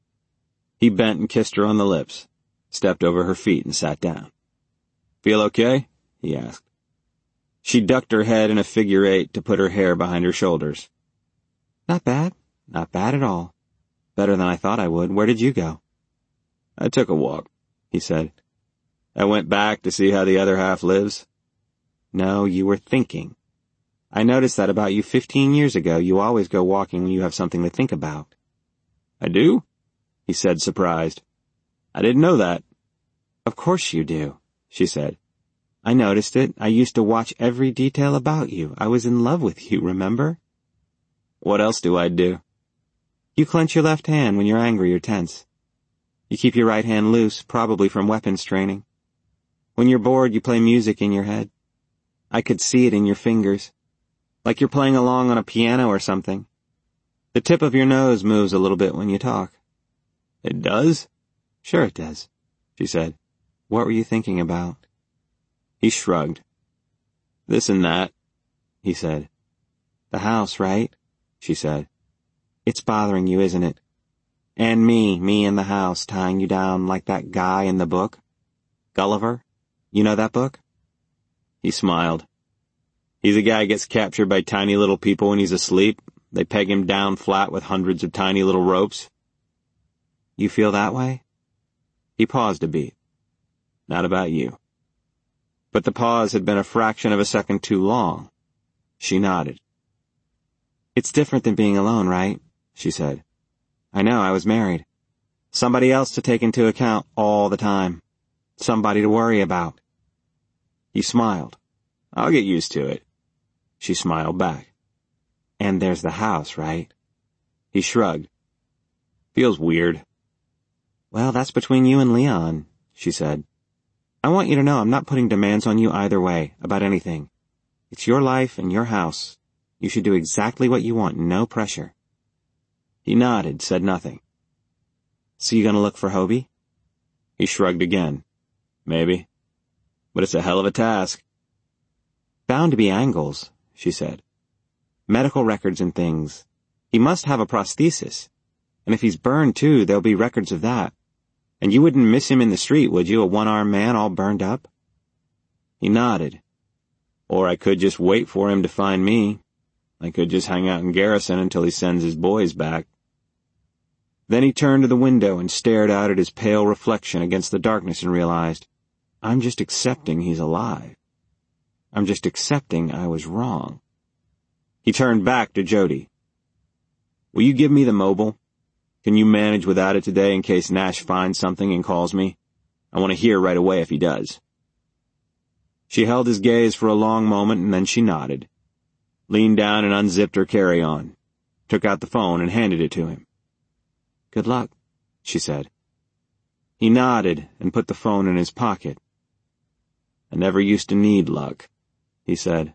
He bent and kissed her on the lips, stepped over her feet and sat down. "Feel okay?" he asked. She ducked her head in a figure 8 to put her hair behind her shoulders. "Not bad. Not bad at all. Better than I thought I would. Where did you go?" "I took a walk," he said. "I went back to see how the other half lives." "No, you were thinking. I noticed that about you 15 years ago. You always go walking when you have something to think about." "I do?" he said, surprised. "I didn't know that." "Of course you do," she said. "I noticed it. I used to watch every detail about you. I was in love with you, remember?" "What else do I do?" "You clench your left hand when you're angry or tense. You keep your right hand loose, probably from weapons training. When you're bored, you play music in your head. I could see it in your fingers, like you're playing along on a piano or something. The tip of your nose moves a little bit when you talk." "It does?" "Sure it does," she said. "What were you thinking about?" He shrugged. "This and that," he said. "The house, right?" she said. "It's bothering you, isn't it? And me in the house, tying you down like that guy in the book? Gulliver? You know that book?" He smiled. "He's a guy who gets captured by tiny little people when he's asleep. They peg him down flat with hundreds of tiny little ropes." "You feel that way?" He paused a beat. "Not about you." But the pause had been a fraction of a second too long. She nodded. "It's different than being alone, right?" she said. "I know, I was married. Somebody else to take into account all the time. Somebody to worry about." He smiled. "I'll get used to it." She smiled back. "And there's the house, right?" He shrugged. "Feels weird." "Well, that's between you and Leon," she said. "I want you to know I'm not putting demands on you either way, about anything. It's your life and your house. You should do exactly what you want, no pressure." He nodded, said nothing. "So you gonna look for Hobie?" He shrugged again. "Maybe. But it's a hell of a task." "Bound to be angles," she said. "Medical records and things. He must have a prosthesis. And if he's burned too, there'll be records of that. And you wouldn't miss him in the street, would you, a one-armed man all burned up?" He nodded. "Or I could just wait for him to find me. I could just hang out in Garrison until he sends his boys back." Then he turned to the window and stared out at his pale reflection against the darkness and realized, I'm just accepting he's alive. I'm just accepting I was wrong. He turned back to Jody. "Will you give me the mobile? Can you manage without it today in case Nash finds something and calls me? I want to hear right away if he does." She held his gaze for a long moment and then she nodded. leaned down and unzipped her carry-on, took out the phone and handed it to him. "Good luck," she said. He nodded and put the phone in his pocket. "I never used to need luck," he said.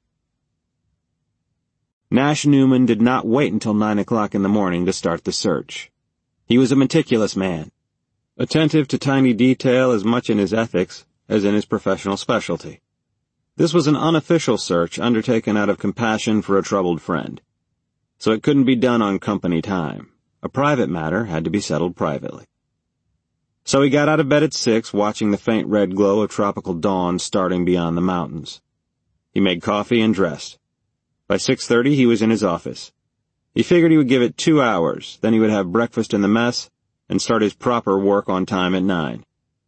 Nash Newman did not wait until 9 o'clock in the morning to start the search. He was a meticulous man, attentive to tiny detail as much in his ethics as in his professional specialty. This was an unofficial search undertaken out of compassion for a troubled friend, so it couldn't be done on company time. A private matter had to be settled privately. So he got out of bed at 6, watching the faint red glow of tropical dawn starting beyond the mountains. He made coffee and dressed. By 6:30 he was in his office. He figured he would give it 2 hours, then he would have breakfast in the mess and start his proper work on time at 9.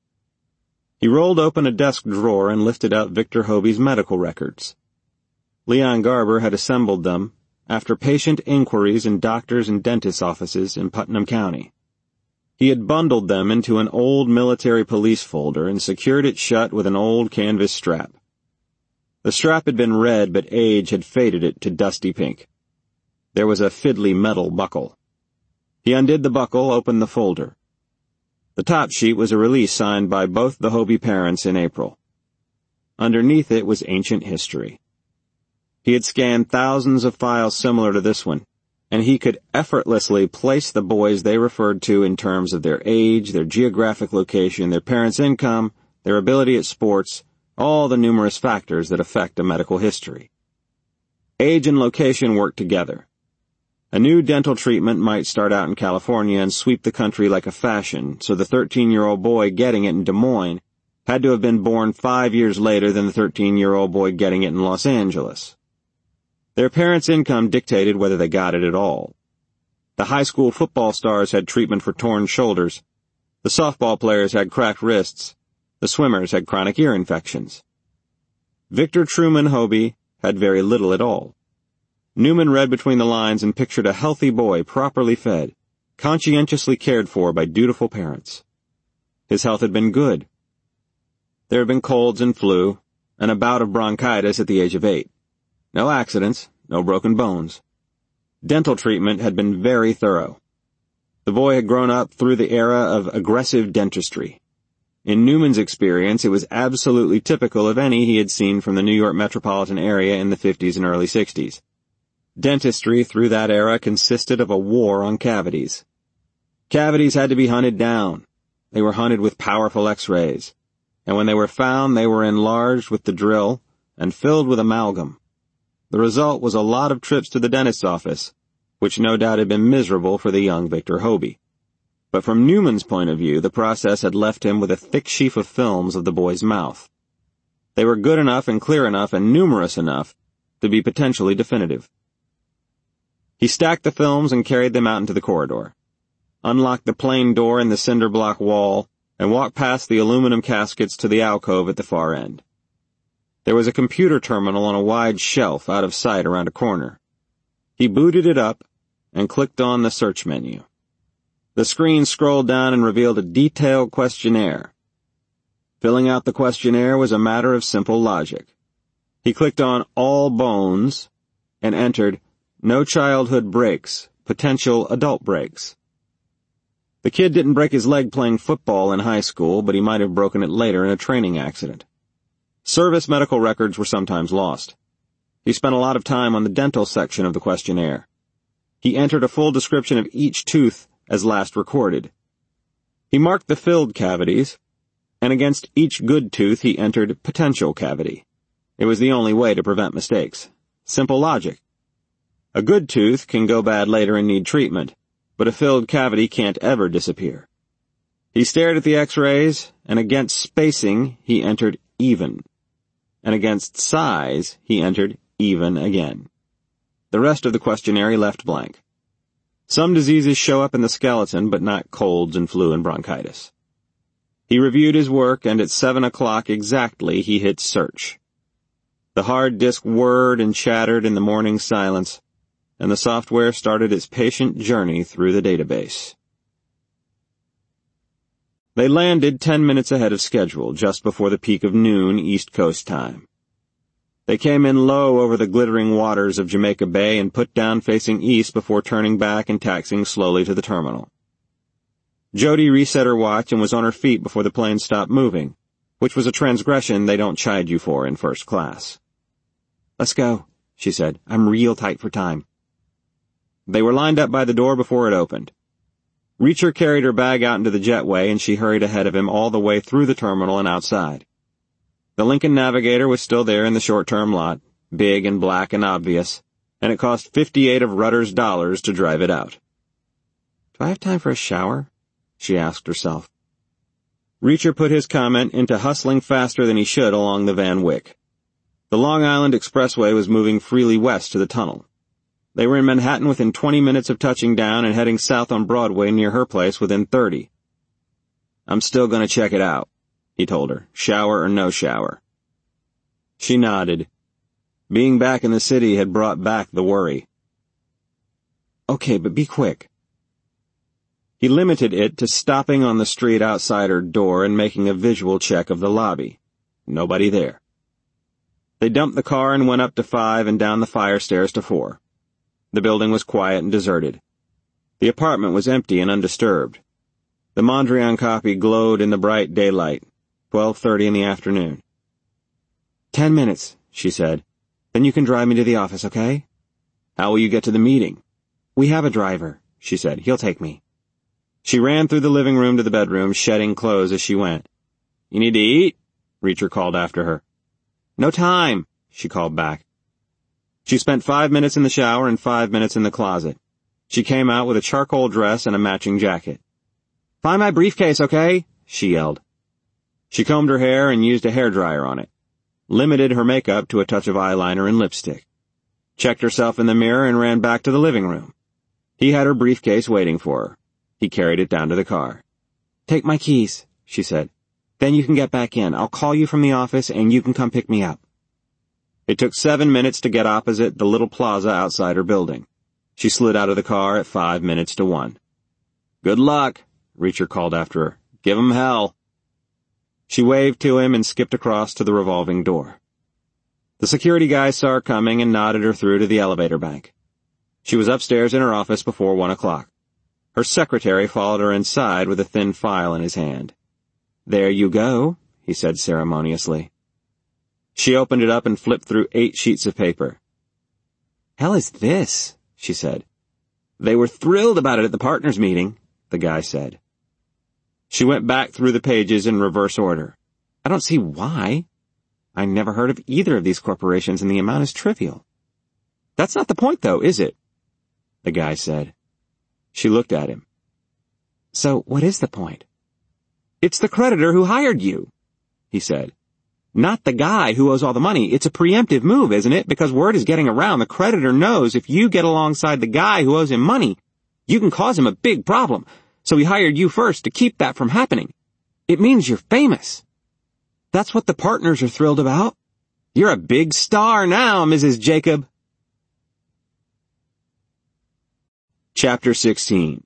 He rolled open a desk drawer and lifted out Victor Hobey's medical records. Leon Garber had assembled them after patient inquiries in doctors' and dentists' offices in Putnam County. He had bundled them into an old military police folder and secured it shut with an old canvas strap. The strap had been red, but age had faded it to dusty pink. There was a fiddly metal buckle. He undid the buckle, opened the folder. The top sheet was a release signed by both the Hobey parents in April. Underneath it was ancient history. He had scanned thousands of files similar to this one, and he could effortlessly place the boys they referred to in terms of their age, their geographic location, their parents' income, their ability at sports, all the numerous factors that affect a medical history. Age and location worked together. A new dental treatment might start out in California and sweep the country like a fashion, so the 13-year-old boy getting it in Des Moines had to have been born 5 years later than the 13-year-old boy getting it in Los Angeles. Their parents' income dictated whether they got it at all. The high school football stars had treatment for torn shoulders. The softball players had cracked wrists. The swimmers had chronic ear infections. Victor Truman Hobey had very little at all. Newman read between the lines and pictured a healthy boy, properly fed, conscientiously cared for by dutiful parents. His health had been good. There had been colds and flu, and a bout of bronchitis at the age of 8. No accidents, no broken bones. Dental treatment had been very thorough. The boy had grown up through the era of aggressive dentistry. In Newman's experience, it was absolutely typical of any he had seen from the New York metropolitan area in the 50s and early 60s. Dentistry through that era consisted of a war on cavities. Cavities had to be hunted down. They were hunted with powerful X-rays, and when they were found, they were enlarged with the drill and filled with amalgam. The result was a lot of trips to the dentist's office, which no doubt had been miserable for the young Victor Hobey. But from Newman's point of view, the process had left him with a thick sheaf of films of the boy's mouth. They were good enough and clear enough and numerous enough to be potentially definitive. He stacked the films and carried them out into the corridor, unlocked the plain door in the cinder block wall, and walked past the aluminum caskets to the alcove at the far end. There was a computer terminal on a wide shelf out of sight around a corner. He booted it up and clicked on the search menu. The screen scrolled down and revealed a detailed questionnaire. Filling out the questionnaire was a matter of simple logic. He clicked on All Bones and entered No childhood breaks, potential adult breaks. The kid didn't break his leg playing football in high school, but he might have broken it later in a training accident. Service medical records were sometimes lost. He spent a lot of time on the dental section of the questionnaire. He entered a full description of each tooth as last recorded. He marked the filled cavities, and against each good tooth he entered potential cavity. It was the only way to prevent mistakes. Simple logic. A good tooth can go bad later and need treatment, but a filled cavity can't ever disappear. He stared at the X-rays, and against spacing he entered even, and against size he entered even again. The rest of the questionnaire he left blank. Some diseases show up in the skeleton, but not colds and flu and bronchitis. He reviewed his work, and at 7 o'clock exactly he hit search. The hard disk whirred and chattered in the morning silence, and the software started its patient journey through the database. They landed 10 minutes ahead of schedule, just before the peak of noon East Coast time. They came in low over the glittering waters of Jamaica Bay and put down facing east before turning back and taxiing slowly to the terminal. Jody reset her watch and was on her feet before the plane stopped moving, which was a transgression they don't chide you for in first class. "Let's go," she said. "I'm real tight for time." They were lined up by the door before it opened. Reacher carried her bag out into the jetway, and she hurried ahead of him all the way through the terminal and outside. The Lincoln Navigator was still there in the short-term lot, big and black and obvious, and it cost 58 of Rudder's dollars to drive it out. "Do I have time for a shower?" she asked herself. Reacher put his comment into hustling faster than he should along the Van Wyck. The Long Island Expressway was moving freely west to the tunnel. They were in Manhattan within 20 minutes of touching down and heading south on Broadway near her place within 30. "I'm still going to check it out," he told her, shower or no shower. She nodded. Being back in the city had brought back the worry. "Okay, but be quick." He limited it to stopping on the street outside her door and making a visual check of the lobby. Nobody there. They dumped the car and went up to 5 and down the fire stairs to 4. The building was quiet and deserted. The apartment was empty and undisturbed. The Mondrian copy glowed in the bright daylight, 12:30 in the afternoon. 10 minutes, she said. "Then you can drive me to the office, okay?" "How will you get to the meeting?" "We have a driver," she said. "He'll take me." She ran through the living room to the bedroom, shedding clothes as she went. "You need to eat?" Reacher called after her. "No time," she called back. She spent 5 minutes in the shower and 5 minutes in the closet. She came out with a charcoal dress and a matching jacket. "Find my briefcase, okay?" she yelled. She combed her hair and used a hairdryer on it. Limited her makeup to a touch of eyeliner and lipstick. Checked herself in the mirror and ran back to the living room. He had her briefcase waiting for her. He carried it down to the car. "Take my keys," she said. "Then you can get back in. I'll call you from the office and you can come pick me up." It took 7 minutes to get opposite the little plaza outside her building. She slid out of the car at 5 minutes to 1. "Good luck," Reacher called after her. "Give 'em hell." She waved to him and skipped across to the revolving door. The security guy saw her coming and nodded her through to the elevator bank. She was upstairs in her office before 1 o'clock. Her secretary followed her inside with a thin file in his hand. "There you go," he said ceremoniously. She opened it up and flipped through 8 sheets of paper. "Hell is this?" she said. "They were thrilled about it at the partners' meeting," the guy said. She went back through the pages in reverse order. "I don't see why. I never heard of either of these corporations and the amount is trivial." "That's not the point, though, is it?" the guy said. She looked at him. "So what is the point?" "It's the creditor who hired you," he said. "Not the guy who owes all the money. It's a preemptive move, isn't it? Because word is getting around. The creditor knows if you get alongside the guy who owes him money, you can cause him a big problem. So he hired you first to keep that from happening. It means you're famous. That's what the partners are thrilled about. You're a big star now, Mrs. Jacob." Chapter 16.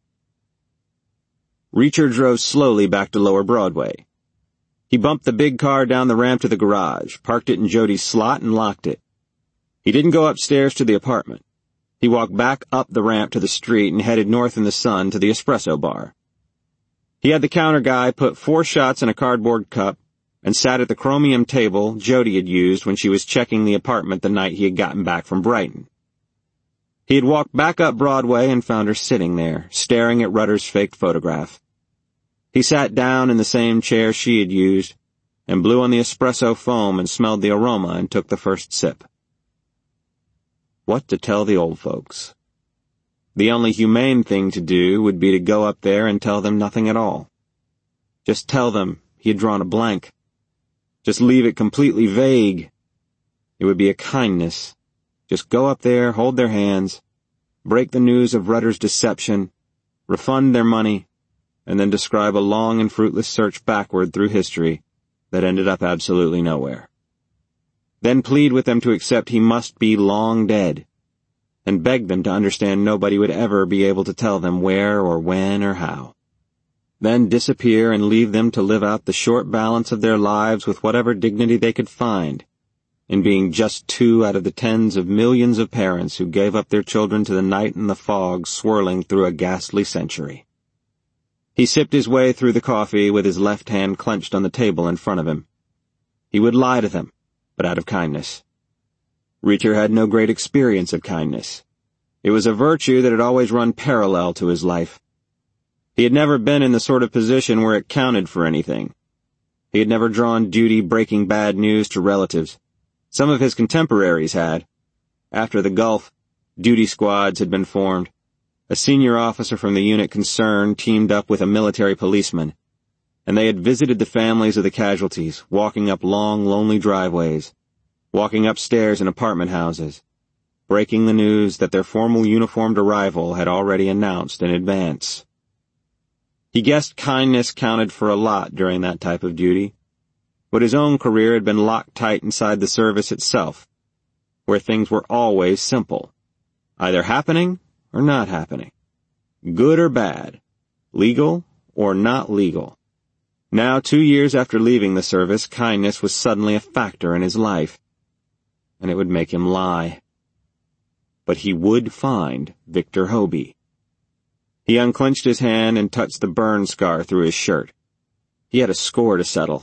Reacher drove slowly back to Lower Broadway. He bumped the big car down the ramp to the garage, parked it in Jody's slot, and locked it. He didn't go upstairs to the apartment. He walked back up the ramp to the street and headed north in the sun to the espresso bar. He had the counter guy put 4 shots in a cardboard cup and sat at the chromium table Jody had used when she was checking the apartment the night he had gotten back from Brighton. He had walked back up Broadway and found her sitting there, staring at Rudder's faked photograph. He sat down in the same chair she had used and blew on the espresso foam and smelled the aroma and took the first sip. What to tell the old folks? The only humane thing to do would be to go up there and tell them nothing at all. Just tell them he had drawn a blank. Just leave it completely vague. It would be a kindness. Just go up there, hold their hands, break the news of Rudder's deception, refund their money, and then describe a long and fruitless search backward through history that ended up absolutely nowhere. Then plead with them to accept he must be long dead, and beg them to understand nobody would ever be able to tell them where or when or how. Then disappear and leave them to live out the short balance of their lives with whatever dignity they could find, in being just 2 out of the tens of millions of parents who gave up their children to the night and the fog swirling through a ghastly century. He sipped his way through the coffee with his left hand clenched on the table in front of him. He would lie to them, but out of kindness. Reacher had no great experience of kindness. It was a virtue that had always run parallel to his life. He had never been in the sort of position where it counted for anything. He had never drawn duty breaking bad news to relatives. Some of his contemporaries had. After the Gulf, duty squads had been formed. A senior officer from the unit concerned teamed up with a military policeman, and they had visited the families of the casualties, walking up long, lonely driveways, walking upstairs in apartment houses, breaking the news that their formal uniformed arrival had already announced in advance. He guessed kindness counted for a lot during that type of duty, but his own career had been locked tight inside the service itself, where things were always simple, either happening or not happening, good or bad, legal or not legal. Now, 2 years after leaving the service, kindness was suddenly a factor in his life, and it would make him lie. But he would find Victor Hobey. He unclenched his hand and touched the burn scar through his shirt. He had a score to settle.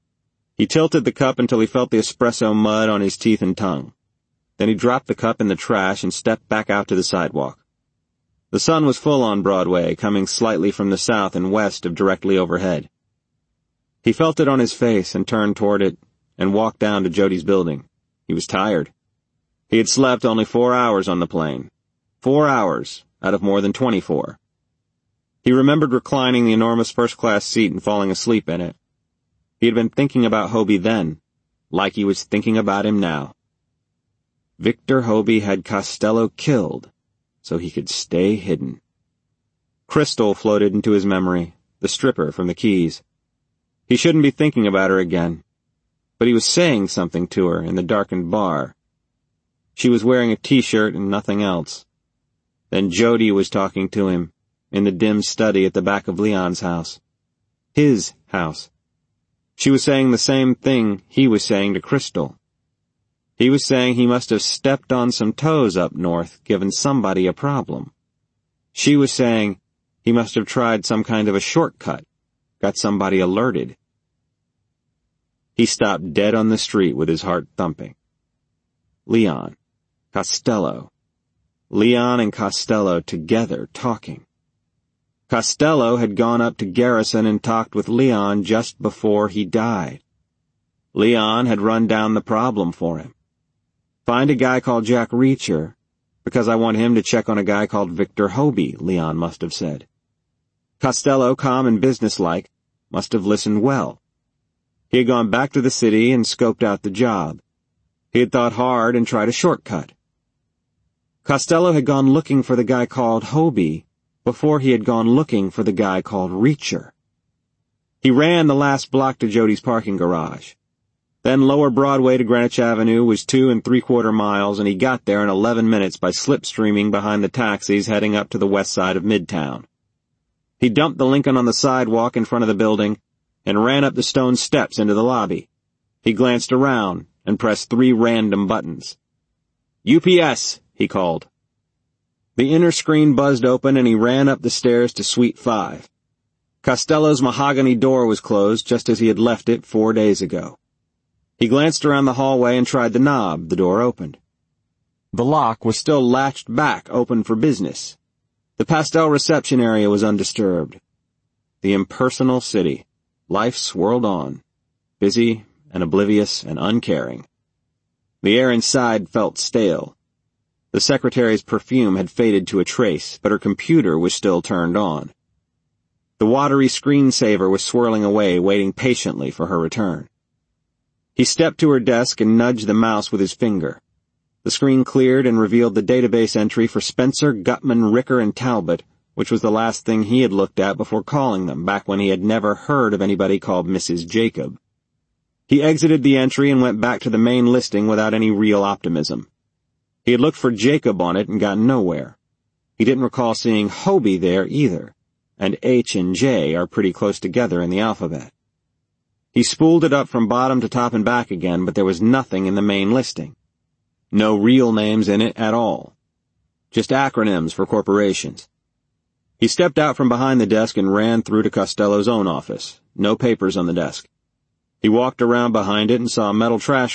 He tilted the cup until he felt the espresso mud on his teeth and tongue. Then he dropped the cup in the trash and stepped back out to the sidewalk. The sun was full on Broadway, coming slightly from the south and west of directly overhead. He felt it on his face and turned toward it and walked down to Jody's building. He was tired. He had slept only 4 hours on the plane. 4 hours out of more than 24. He remembered reclining the enormous first-class seat and falling asleep in it. He had been thinking about Hobey then, like he was thinking about him now. Victor Hobey had Costello killed, so he could stay hidden. Crystal floated into his memory, the stripper from the Keys. He shouldn't be thinking about her again, but he was saying something to her in the darkened bar. She was wearing a t-shirt and nothing else. Then Jody was talking to him in the dim study at the back of Leon's house. His house. She was saying the same thing he was saying to Crystal. He was saying he must have stepped on some toes up north, given somebody a problem. She was saying he must have tried some kind of a shortcut, got somebody alerted. He stopped dead on the street with his heart thumping. Leon. Costello. Leon and Costello together talking. Costello had gone up to Garrison and talked with Leon just before he died. Leon had run down the problem for him. Find a guy called Jack Reacher, because I want him to check on a guy called Victor Hobey, Leon must have said. Costello, calm and businesslike, must have listened well. He had gone back to the city and scoped out the job. He had thought hard and tried a shortcut. Costello had gone looking for the guy called Hobey before he had gone looking for the guy called Reacher. He ran the last block to Jody's parking garage. Then lower Broadway to Greenwich Avenue was 2 3/4 miles, and he got there in 11 minutes by slipstreaming behind the taxis heading up to the west side of Midtown. He dumped the Lincoln on the sidewalk in front of the building and ran up the stone steps into the lobby. He glanced around and pressed 3 random buttons. UPS, he called. The inner screen buzzed open and he ran up the stairs to Suite 5. Costello's mahogany door was closed just as he had left it 4 days ago. He glanced around the hallway and tried the knob. The door opened. The lock was still latched back, open for business. The pastel reception area was undisturbed. The impersonal city. Life swirled on, busy and oblivious and uncaring. The air inside felt stale. The secretary's perfume had faded to a trace, but her computer was still turned on. The watery screensaver was swirling away, waiting patiently for her return. He stepped to her desk and nudged the mouse with his finger. The screen cleared and revealed the database entry for Spencer, Gutman, Ricker, and Talbot, which was the last thing he had looked at before calling them, back when he had never heard of anybody called Mrs. Jacob. He exited the entry and went back to the main listing without any real optimism. He had looked for Jacob on it and gotten nowhere. He didn't recall seeing Hobey there either, and H and J are pretty close together in the alphabet. He spooled it up from bottom to top and back again, but there was nothing in the main listing. No real names in it at all. Just acronyms for corporations. He stepped out from behind the desk and ran through to Costello's own office. No papers on the desk. He walked around behind it and saw a metal trash